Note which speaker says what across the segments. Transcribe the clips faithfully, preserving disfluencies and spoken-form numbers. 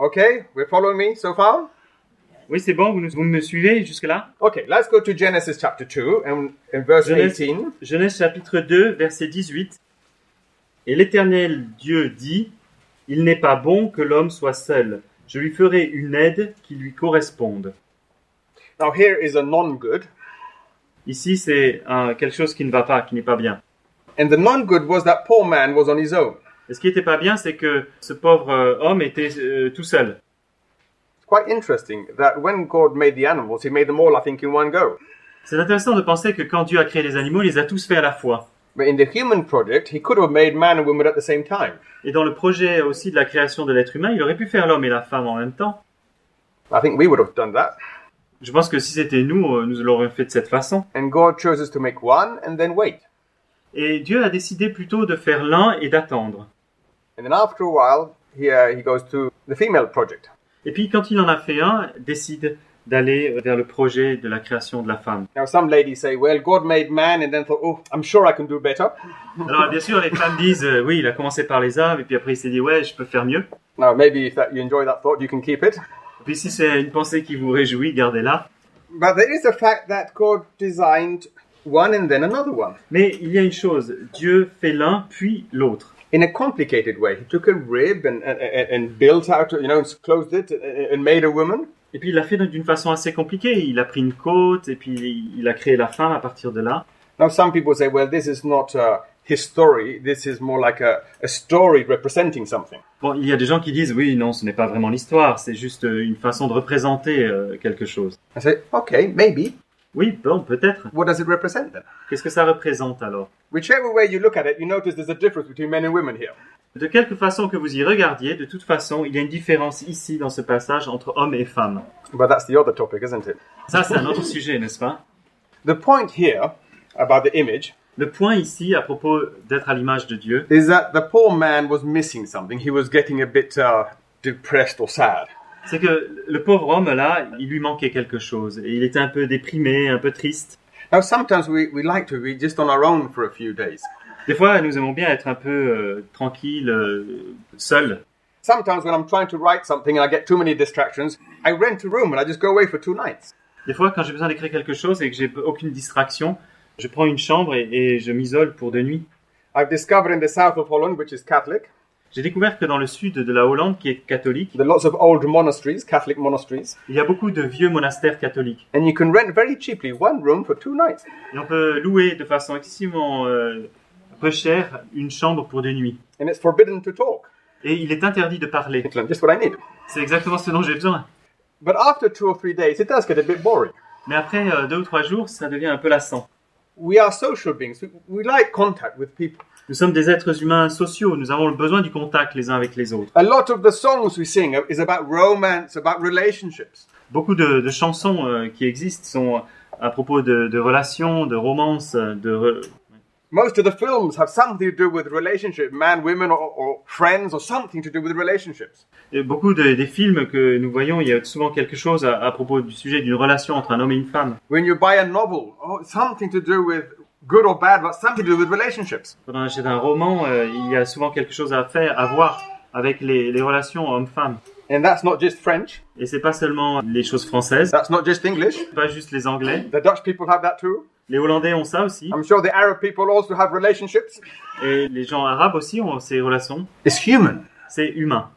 Speaker 1: Okay, we're following me so far?
Speaker 2: Oui, c'est bon, vous, nous- vous me suivez jusque-là?
Speaker 1: Okay, let's go to Genesis chapter two and in verse
Speaker 2: Genèse,
Speaker 1: eighteen.
Speaker 2: Genèse chapitre deux, verset dix-huit. Et l'Éternel Dieu dit, « Il n'est pas bon que l'homme soit seul. Je lui ferai une aide qui lui corresponde. »
Speaker 1: Now here is a non-good,
Speaker 2: Ici, c'est euh, quelque chose qui ne va pas, qui n'est pas bien.
Speaker 1: and the non-good was that poor man was on his own.
Speaker 2: Et ce qui n'était pas bien, c'est que ce pauvre euh, homme était euh, tout seul.
Speaker 1: It's quite interesting that when God made the animals, he made them all, I think, in one go.
Speaker 2: C'est intéressant de penser que quand Dieu a créé les animaux, il les a tous faits à la fois.
Speaker 1: But in the human project, he could have made man and woman at the same time.
Speaker 2: Et dans le projet aussi de la création de l'être humain, il aurait pu faire l'homme et la femme en même temps.
Speaker 1: I think we would have done that.
Speaker 2: Je pense que si c'était nous, euh, nous l'aurions fait de cette façon.
Speaker 1: And God chose us to make one and then wait.
Speaker 2: Et Dieu a décidé plutôt de faire l'un et d'attendre.
Speaker 1: And then after a while, he, uh, he goes to the female project.
Speaker 2: Et puis quand il en a fait un, décide d'aller vers le projet de la création de la femme.
Speaker 1: Now some ladies say, well, God made man and then thought, oh, I'm sure I can do better.
Speaker 2: Alors bien sûr, les femmes disent, euh, oui, il a commencé par les hommes, et puis après il s'est dit, ouais, je peux faire mieux.
Speaker 1: Now maybe if that, you enjoy that thought, you can keep it.
Speaker 2: Et puis si c'est une pensée qui vous réjouit, gardez-la.
Speaker 1: But there is the fact that God designed one and then another one.
Speaker 2: Mais il y a une chose, Dieu fait l'un, puis l'autre.
Speaker 1: In a complicated way. He took a rib and, and, and and built out, you know, and closed it and made a woman.
Speaker 2: Et puis il l'a fait d'une façon assez compliquée. Il a pris une côte, et puis il a créé la femme à partir de là.
Speaker 1: Now some people say, well, this is not uh, his story. This is more like a, a story representing something.
Speaker 2: Bon, il y a des gens qui disent, oui, non, ce n'est pas vraiment l'histoire, c'est juste euh, une façon de représenter euh, quelque chose.
Speaker 1: I say, okay, maybe.
Speaker 2: Oui, bon, peut-être.
Speaker 1: What does it represent then?
Speaker 2: Qu'est-ce que ça représente alors?
Speaker 1: Whichever way you look at it, you notice there's a difference between men and women here.
Speaker 2: De quelque façon que vous y regardiez, de toute façon, il y a une différence ici dans ce passage entre hommes et femmes.
Speaker 1: But that's the other topic, isn't it?
Speaker 2: Ça, c'est un autre sujet, n'est-ce pas?
Speaker 1: The point here about the image
Speaker 2: Le point ici, à propos d'être à l'image de Dieu,
Speaker 1: is that the poor man was missing something. He was getting a bit uh, depressed or sad.
Speaker 2: c'est que le pauvre homme, là, il lui manquait quelque chose. Et il était un peu déprimé, un peu triste.
Speaker 1: Now, sometimes we, we like to be just on our own for a few days.
Speaker 2: Des fois, nous aimons bien être un peu euh, tranquille, euh, seul.
Speaker 1: Sometimes when I'm trying to write something and I get too many distractions, I rent a room and I just go away for two nights.
Speaker 2: Des fois, quand j'ai besoin d'écrire quelque chose et que j'ai aucune distraction, je prends une chambre et, et je m'isole pour deux nuits.
Speaker 1: I've discovered in the south of Holland, which is Catholic,
Speaker 2: J'ai découvert que dans le sud de la Hollande, qui est catholique,
Speaker 1: there are lots of old monasteries, Catholic monasteries,
Speaker 2: il y a beaucoup de vieux monastères catholiques.
Speaker 1: and you can rent very cheaply one room for two nights.
Speaker 2: Et on peut louer de façon excessivement euh, peu chère une chambre pour deux nuits.
Speaker 1: And it's forbidden to talk.
Speaker 2: Et il est interdit de parler.
Speaker 1: It's just what I need.
Speaker 2: C'est exactement ce dont j'ai besoin.
Speaker 1: But after two or three days, it does get a bit boring.
Speaker 2: Mais après euh, deux ou trois jours, ça devient un peu lassant.
Speaker 1: We are social beings. We, we like contact with people.
Speaker 2: Nous sommes des êtres humains sociaux. Nous avons besoin du contact les uns avec les autres.
Speaker 1: A lot of the songs we sing is about romance, about relationships.
Speaker 2: Beaucoup de, de chansons euh, qui existent sont à propos de, de relations, de romances, de... Re...
Speaker 1: Most of the films have something to do with relationships, man, women, or, or friends, or something to do with relationships.
Speaker 2: Et beaucoup de, des films que nous voyons, il y a souvent quelque chose à, à propos du sujet d'une relation entre un homme et une femme.
Speaker 1: When you buy a novel, oh, something to do with good or bad, but something to do with relationships.
Speaker 2: Quand on achète un roman, euh, il y a souvent quelque chose à faire, à voir avec les, les relations hommes-femmes.
Speaker 1: And that's not just French.
Speaker 2: Et c'est pas seulement les choses françaises,
Speaker 1: That's not just English.
Speaker 2: pas juste les Anglais.
Speaker 1: The Dutch people have that too.
Speaker 2: Les Hollandais ont ça aussi.
Speaker 1: I'm sure the Arab people also have relationships.
Speaker 2: Et les gens arabes aussi ont ces relations.
Speaker 1: It's human.
Speaker 2: C'est humain.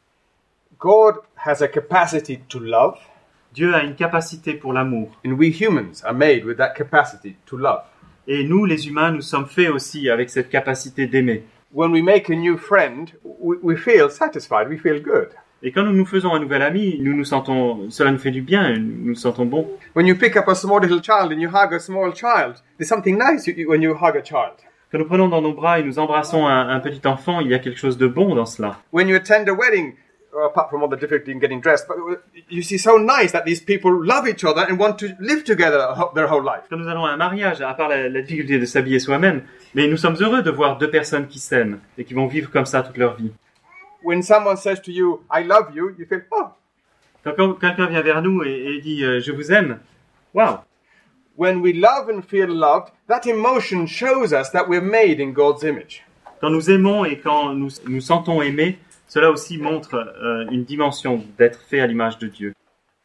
Speaker 1: God has a capacity to love,
Speaker 2: Dieu a une capacité pour l'amour.
Speaker 1: and we humans are made with that capacity to love.
Speaker 2: Et nous, les humains, nous sommes faits aussi avec cette capacité d'aimer.
Speaker 1: When we make a new friend, we, we feel satisfied, we feel good.
Speaker 2: Et quand nous nous faisons un nouvel ami, nous nous sentons, cela nous fait du bien, nous nous sentons bons.
Speaker 1: When you pick up a small little child and you hug a small child, there's something nice you- you- when you hug a child.
Speaker 2: Quand nous prenons dans nos bras et nous embrassons un, un petit enfant, il y a quelque chose de bon dans cela.
Speaker 1: When you attend a wedding, uh, apart from all the difficulty in getting dressed, but uh, you see so nice that these people love each other and want to live together ho- their whole life.
Speaker 2: Quand nous allons à un mariage, à part la, la difficulté de s'habiller soi-même, mais nous sommes heureux de voir deux personnes qui s'aiment et qui vont vivre comme ça toute leur vie.
Speaker 1: When someone says to you, I love you, you feel, oh.
Speaker 2: Quand, quand quelqu'un vient vers nous et, et dit euh, « je vous aime », waouh!
Speaker 1: When we love and feel loved, that emotion shows us that we're made in God's image.
Speaker 2: Quand nous aimons et quand nous nous sentons aimés, Cela aussi montre euh, une dimension d'être fait à l'image de Dieu.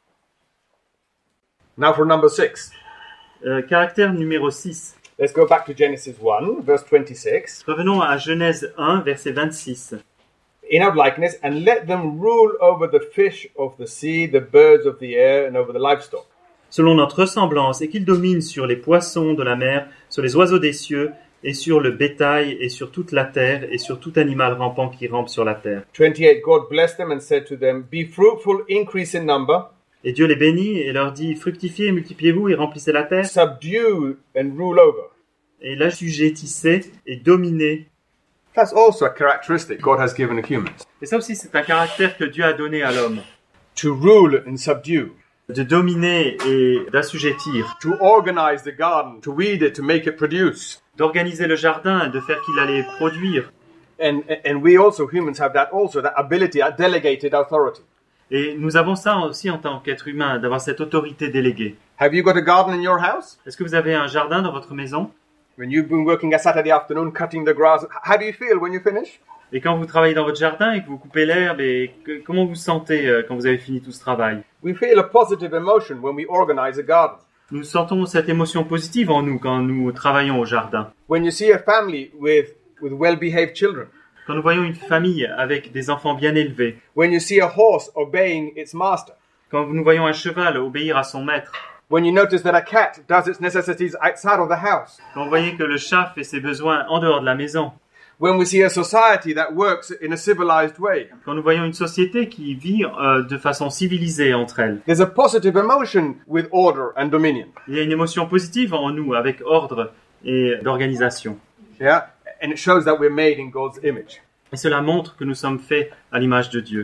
Speaker 1: Now for number six.
Speaker 2: Euh, caractère numéro six.
Speaker 1: Let's go back to Genesis one, verse twenty-six.
Speaker 2: Revenons à Genèse un, verset vingt-six.
Speaker 1: In our likeness, and let them rule over the fish of the sea, the birds of the air, and over the livestock.
Speaker 2: Selon notre ressemblance, et qu'il domine sur les poissons de la mer, sur les oiseaux des cieux, et sur le bétail, et sur toute la terre, et sur tout animal rampant qui rampe sur la terre.
Speaker 1: twenty-eight, God blessed them and said to them, be fruitful, increase in number.
Speaker 2: Et Dieu les bénit et leur dit, fructifiez, multipliez-vous et remplissez la terre.
Speaker 1: Subdue and rule over.
Speaker 2: Et l'assujettissez et dominez.
Speaker 1: That's also a characteristic God has given to humans.
Speaker 2: Et ça aussi, c'est un caractère que Dieu a donné à l'homme.
Speaker 1: To rule and subdue.
Speaker 2: De dominer et d'assujettir.
Speaker 1: To organize the garden, to weed it, to make it produce.
Speaker 2: D'organiser le jardin et de faire qu'il allait produire.
Speaker 1: And, and we also, humans, have that also, that ability, that delegated authority.
Speaker 2: Et nous avons ça aussi en tant qu'être humain, d'avoir cette autorité déléguée.
Speaker 1: Have you got a garden in your house?
Speaker 2: Est-ce que vous avez un jardin dans votre maison?
Speaker 1: When you've been working a Saturday afternoon cutting the grass, how do you feel when you finish?
Speaker 2: Et quand vous travaillez dans votre jardin et que vous coupez l'herbe, et que, comment vous vous sentez euh, quand vous avez fini tout ce travail?
Speaker 1: We feel a positive emotion when we organize a garden.
Speaker 2: Nous sentons cette émotion positive en nous quand nous travaillons au jardin.
Speaker 1: When you see a family with, with well-behaved children.
Speaker 2: Quand nous voyons une famille avec des enfants bien élevés.
Speaker 1: When you see a horse obeying its master.
Speaker 2: Quand nous voyons un cheval obéir à son maître.
Speaker 1: When you notice that a cat does its necessities outside of the house.
Speaker 2: Quand vous voyez que le chat fait ses besoins en dehors de la maison.
Speaker 1: When we see a society that works in a civilized way.
Speaker 2: Quand nous voyons une société qui vit euh, de façon civilisée entre elles.
Speaker 1: There's a positive emotion with order and dominion.
Speaker 2: Il y a une émotion positive en nous avec ordre et d'organisation.
Speaker 1: Yeah, and it shows that we're made in God's image.
Speaker 2: Et cela montre que nous sommes faits à l'image de Dieu.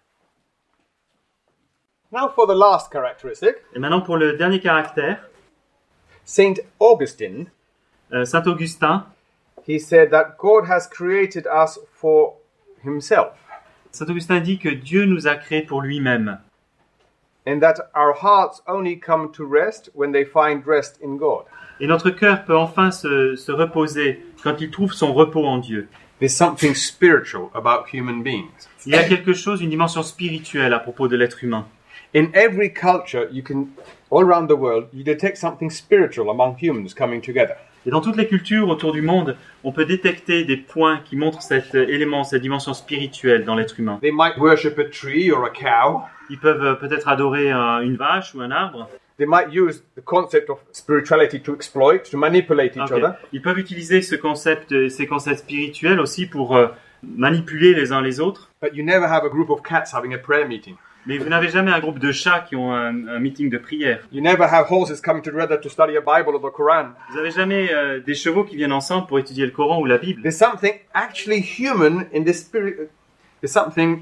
Speaker 1: Now for the last characteristic.
Speaker 2: Et maintenant pour le dernier caractère.
Speaker 1: Saint Augustine,
Speaker 2: euh, Saint Augustin,
Speaker 1: he said that God has created us for himself.
Speaker 2: Saint Augustin dit que Dieu nous a créés pour lui-même.
Speaker 1: And that our hearts only come to rest when they find rest in God.
Speaker 2: Et notre cœur peut enfin se, se reposer quand il trouve son repos en Dieu.
Speaker 1: There's something spiritual about human beings.
Speaker 2: Il y a quelque chose, une dimension spirituelle à propos de l'être humain.
Speaker 1: In every culture, you can, all around the world, you detect something spiritual among humans coming together.
Speaker 2: Et dans toutes les cultures autour du monde, on peut détecter des points qui montrent cet élément, cette dimension spirituelle dans l'être humain.
Speaker 1: They might worship a tree or a cow.
Speaker 2: Ils peuvent peut-être adorer un, une vache ou un arbre.
Speaker 1: They might use the concept of spirituality to exploit, to manipulate each
Speaker 2: Okay.
Speaker 1: other.
Speaker 2: Ils peuvent utiliser ce concept, ces concepts spirituels aussi pour euh, manipuler les uns les autres.
Speaker 1: But you never have a group of cats having a prayer meeting.
Speaker 2: Mais vous n'avez jamais un groupe de chats qui ont un, un meeting de prière.
Speaker 1: You never have horses coming together to study a Bible or the Quran.
Speaker 2: Vous n'avez jamais euh, des chevaux qui viennent ensemble pour étudier le Coran ou la Bible.
Speaker 1: There's something actually human in this spirit. There's something.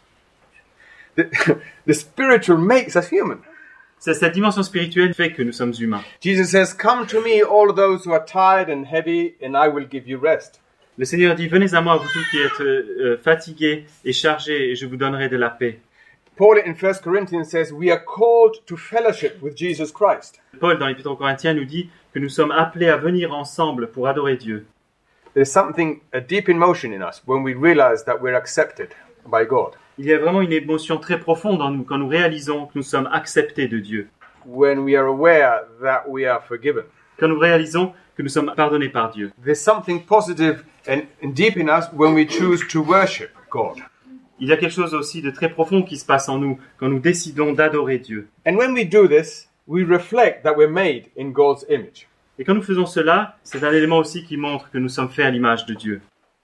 Speaker 1: The, the spiritual makes us human.
Speaker 2: C'est cette dimension spirituelle fait que nous sommes humains.
Speaker 1: Jesus says, "Come to me, all those who are tired and heavy, and I will give you rest."
Speaker 2: Le Seigneur dit, venez à moi, vous tous qui êtes euh, fatigués et chargés, et je vous donnerai de la paix.
Speaker 1: Paul in First Corinthians says, "We are called to fellowship with Jesus Christ."
Speaker 2: Paul, dans l'Épître aux Corinthiens, nous dit que nous sommes appelés à venir ensemble pour adorer Dieu.
Speaker 1: There's something, a deep emotion in us when we realize that we're accepted by God.
Speaker 2: Il y a vraiment une émotion très profonde en nous quand nous réalisons que nous sommes acceptés de Dieu.
Speaker 1: When we are aware that we are forgiven.
Speaker 2: Quand nous réalisons que nous sommes pardonnés par Dieu.
Speaker 1: There's something positive and, and deep in us when we choose to worship God.
Speaker 2: Il y a quelque chose aussi de très profond qui se passe en nous quand nous décidons d'adorer Dieu.
Speaker 1: And when we do this, we reflect that we're made in God's image.
Speaker 2: Et quand nous faisons cela, c'est un élément aussi qui montre que nous sommes faits à l'image de Dieu.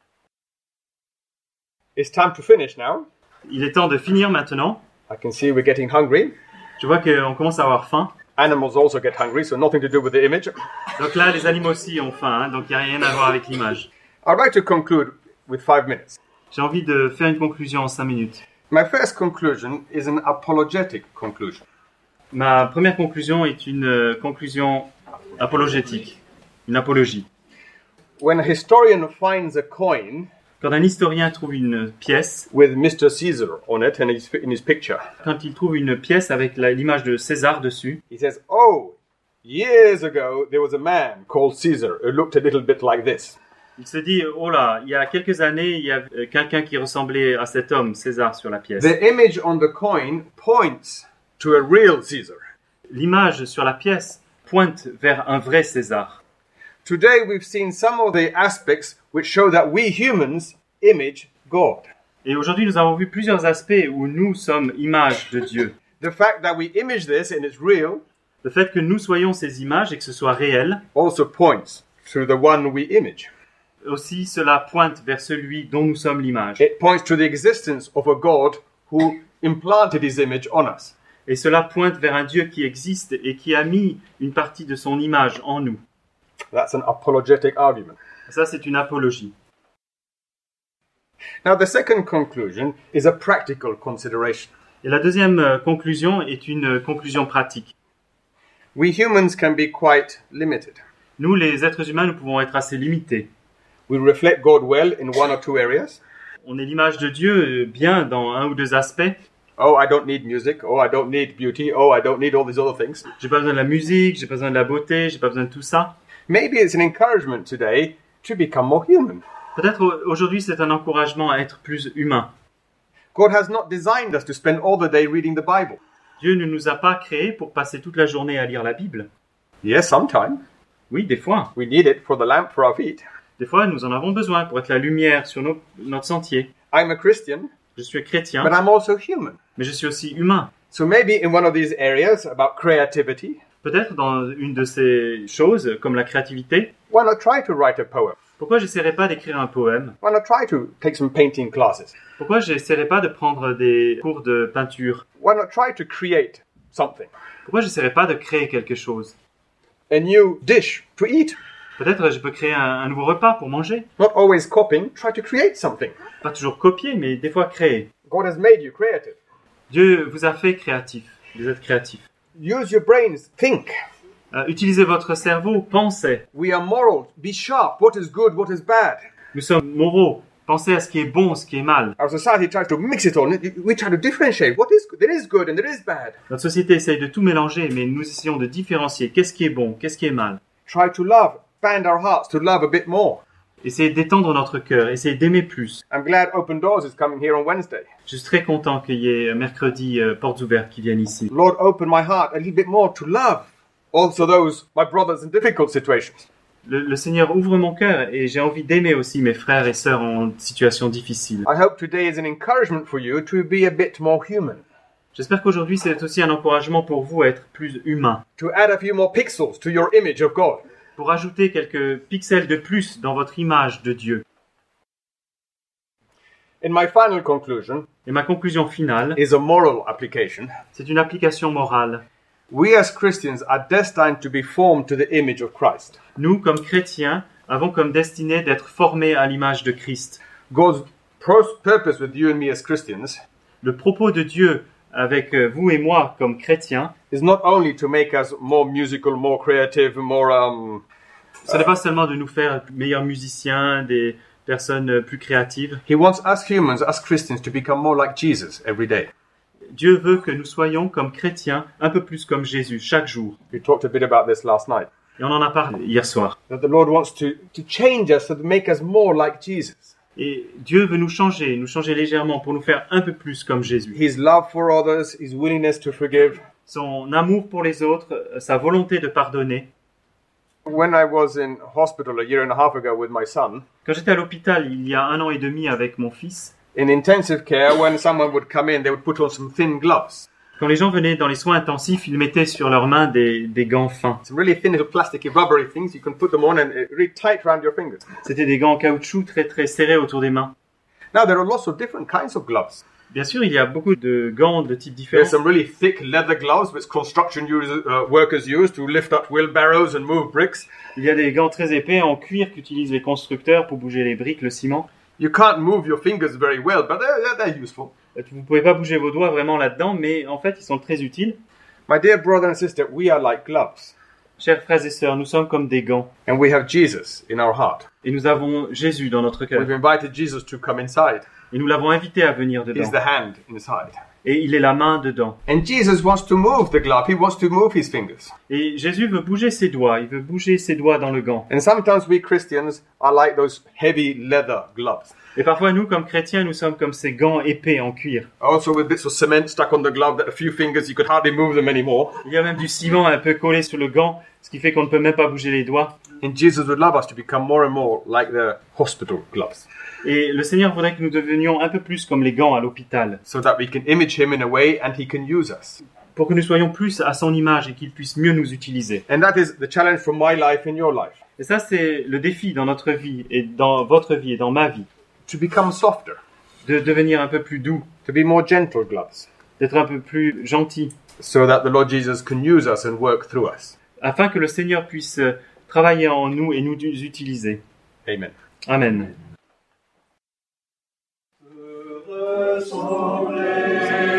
Speaker 1: It's time to finish now.
Speaker 2: Il est temps de finir maintenant.
Speaker 1: I can see we're getting hungry.
Speaker 2: Je vois qu'on commence à avoir faim.
Speaker 1: Animals also get hungry, so nothing to do with the image.
Speaker 2: Donc là, les animaux aussi ont faim, hein, donc il n'y a rien à voir avec l'image.
Speaker 1: I'd like to conclude with five minutes.
Speaker 2: J'ai envie de faire une conclusion en cinq minutes.
Speaker 1: My first conclusion is an apologetic conclusion.
Speaker 2: Ma première conclusion est une euh, conclusion apologétique, une apologie.
Speaker 1: When a historian finds a coin
Speaker 2: Quand un historien trouve une pièce,
Speaker 1: with Mister Caesar on it and his, in his picture,
Speaker 2: quand il trouve une pièce avec la- l'image de César dessus,
Speaker 1: he says, "Oh, years ago there was a man called Caesar who looked a little bit like this."
Speaker 2: Il se dit, oh là, il y a quelques années, il y a euh, quelqu'un qui ressemblait à cet homme, César, sur la pièce.
Speaker 1: The image on the coin points to a real Caesar.
Speaker 2: L'image sur la pièce pointe vers un vrai César.
Speaker 1: Today we've seen some of the aspects which show that we humans image God.
Speaker 2: Et aujourd'hui, nous avons vu plusieurs aspects où nous sommes image de Dieu.
Speaker 1: The fact that we image this and it's real
Speaker 2: Le fait que nous soyons ces images et que ce soit réel,
Speaker 1: also points to the one we image.
Speaker 2: aussi cela pointe vers celui dont nous sommes l'image.
Speaker 1: It points to the existence of a God who implanted his image on us.
Speaker 2: Et cela pointe vers un Dieu qui existe et qui a mis une partie de son image en nous.
Speaker 1: That's an apologetic argument.
Speaker 2: Ça, c'est une apologie.
Speaker 1: Now, the second conclusion is a practical consideration.
Speaker 2: Et la deuxième euh, conclusion est une euh, conclusion pratique.
Speaker 1: We humans can be quite limited.
Speaker 2: Nous, les êtres humains, nous pouvons être assez limités.
Speaker 1: We reflect God well in one or two areas.
Speaker 2: On est l'image de Dieu euh, bien dans un ou deux aspects.
Speaker 1: Oh, I don't need music. Oh, I don't need beauty. Oh, I don't need all these other things.
Speaker 2: J'ai pas besoin de la musique, j'ai pas besoin de la beauté, j'ai pas besoin de tout ça.
Speaker 1: Maybe it's an encouragement today to become more human.
Speaker 2: Peut-être au- aujourd'hui, c'est un encouragement à être plus humain.
Speaker 1: God has not designed us to spend all the day reading the Bible.
Speaker 2: Dieu ne nous a pas créés pour passer toute la journée à lire la Bible.
Speaker 1: Yes, sometimes.
Speaker 2: Oui, des fois.
Speaker 1: We need it for the lamp for our feet.
Speaker 2: Des fois, nous en avons besoin pour être la lumière sur nos- notre sentier.
Speaker 1: I'm a Christian,
Speaker 2: Je suis chrétien,
Speaker 1: but I'm also human.
Speaker 2: mais je suis aussi humain.
Speaker 1: So maybe in one of these areas about creativity,
Speaker 2: Peut-être dans une de ces choses, comme la créativité,
Speaker 1: why not try to write a poem?
Speaker 2: pourquoi j'essaierais pas d'écrire un poème?
Speaker 1: Why not try to take some painting classes?
Speaker 2: Pourquoi j'essaierais pas de prendre des cours de peinture?
Speaker 1: Why not try to create something?
Speaker 2: Pourquoi j'essaierais pas de créer quelque chose?
Speaker 1: A new dish to eat.
Speaker 2: Peut-être je peux créer un, un nouveau repas pour manger.
Speaker 1: Not always copying, try to create something.
Speaker 2: Pas toujours copier, mais des fois créer.
Speaker 1: God has made you creative.
Speaker 2: Dieu vous a fait créatif. Vous êtes créatif.
Speaker 1: Use your brains, think.
Speaker 2: Euh, utilisez votre cerveau, pensez.
Speaker 1: We are moral, be sharp, what is good, what is bad.
Speaker 2: Nous sommes moraux. Pensez à ce qui est bon, ce qui est mal.
Speaker 1: Our society tries to mix it all. We try to differentiate what is good. There is good and there is bad.
Speaker 2: Notre société essaye de tout mélanger, mais nous essayons de différencier qu'est-ce qui est bon, qu'est-ce qui est mal.
Speaker 1: Try to love, band our hearts to love a bit more.
Speaker 2: Essayez d'étendre notre cœur, essayez d'aimer plus.
Speaker 1: I'm glad Open Doors is coming here on Wednesday.
Speaker 2: Je suis très content qu'il y ait mercredi euh, portes ouvertes qui viennent ici.
Speaker 1: Lord, open my heart a little bit more to love also those, my brothers in difficult situations.
Speaker 2: Le, le Seigneur ouvre mon cœur et j'ai envie d'aimer aussi mes frères et sœurs en situation difficile.
Speaker 1: I hope today is an encouragement for you to be a bit more human,
Speaker 2: J'espère qu'aujourd'hui c'est aussi un encouragement pour vous à être plus humain,
Speaker 1: to add a few more pixels to your image of God.
Speaker 2: pour ajouter quelques pixels de plus dans votre image de Dieu.
Speaker 1: In my final conclusion
Speaker 2: Et ma conclusion finale,
Speaker 1: is a moral application.
Speaker 2: c'est une application morale.
Speaker 1: We as Christians are destined to be formed to the image of Christ.
Speaker 2: Nous, comme chrétiens, avons comme destinée d'être formés à l'image de Christ.
Speaker 1: God's pros- purpose with you and me as Christians
Speaker 2: Le propos de Dieu avec euh, vous et moi comme chrétiens,
Speaker 1: is not only to make us more musical, more creative, more um,
Speaker 2: ce n'est pas seulement de nous faire meilleurs musiciens, des personnes euh, plus créatives.
Speaker 1: He wants us humans, us Christians, to become more like Jesus every day.
Speaker 2: Dieu veut que nous soyons comme chrétiens un peu plus comme Jésus chaque jour.
Speaker 1: We talked a bit about this last night.
Speaker 2: Et on en a parlé hier soir.
Speaker 1: That the Lord wants to, to change us, to make us more like Jesus.
Speaker 2: Et Dieu veut nous changer, nous changer légèrement pour nous faire un peu plus comme Jésus.
Speaker 1: His love for others, His willingness to forgive.
Speaker 2: Son amour pour les autres, euh, sa volonté de pardonner.
Speaker 1: When I was in hospital a year and a half ago with my son,
Speaker 2: Quand j'étais à l'hôpital il y a un an et demi avec mon fils,
Speaker 1: in intensive care, when someone would come in, they would put on some thin gloves.
Speaker 2: quand les gens venaient dans les soins intensifs, ils mettaient sur leurs mains des, des gants fins.
Speaker 1: Some really thin little plasticky rubbery things. You can put them on and uh, really tight around your fingers.
Speaker 2: C'était des gants en caoutchouc très très serrés autour des mains.
Speaker 1: Now, there are lots of different kinds of gloves.
Speaker 2: Bien sûr, il y a beaucoup de gants de types
Speaker 1: There's
Speaker 2: différents.
Speaker 1: some really thick leather gloves which construction use, uh, workers use to lift up wheelbarrows and move bricks.
Speaker 2: Il y a des gants très épais en cuir qu'utilisent les constructeurs pour bouger les briques, le ciment.
Speaker 1: You can't move your fingers very well, but they're, they're, they're useful.
Speaker 2: Vous ne pouvez pas bouger vos doigts vraiment là-dedans, mais en fait, ils sont très utiles.
Speaker 1: My dear brother and sister, we are like gloves.
Speaker 2: Chers frères et sœurs, nous sommes comme des gants.
Speaker 1: And we have Jesus in our heart.
Speaker 2: Et nous avons Jésus dans notre cœur.
Speaker 1: We've invited Jesus to come inside.
Speaker 2: Et nous l'avons invité à venir
Speaker 1: He's
Speaker 2: dedans.
Speaker 1: the hand inside.
Speaker 2: et il est la main dedans.
Speaker 1: And Jesus wants to move the glove. He wants to move his fingers.
Speaker 2: Et Jésus veut bouger ses doigts, il veut bouger ses doigts dans le gant.
Speaker 1: And sometimes we Christians are like those heavy leather gloves.
Speaker 2: Et parfois nous, comme chrétiens, nous sommes comme ces gants épais en cuir.
Speaker 1: Also with bits of cement stuck on the glove that a few fingers, you could hardly move them anymore.
Speaker 2: Il y a même du ciment un peu collé sur le gant, ce qui fait qu'on ne peut même pas bouger les doigts.
Speaker 1: And Jesus would love us to become more and more like the hospital gloves,
Speaker 2: Et le Seigneur voudrait que nous devenions un peu plus comme les gants à l'hôpital,
Speaker 1: so that we can image him in a way and he can use us.
Speaker 2: pour que nous soyons plus à son image et qu'il puisse mieux nous utiliser.
Speaker 1: And that is the challenge for my life and your life,
Speaker 2: Et ça, c'est le défi dans notre vie, et dans votre vie, et dans ma vie,
Speaker 1: to become softer,
Speaker 2: de devenir un peu plus doux,
Speaker 1: to be more gentle gloves,
Speaker 2: d'être un peu plus gentil,
Speaker 1: so that the Lord Jesus can use us and work through us.
Speaker 2: afin que le Seigneur puisse travailler en nous et nous utiliser.
Speaker 1: Amen.
Speaker 2: Amen.
Speaker 3: Ressembler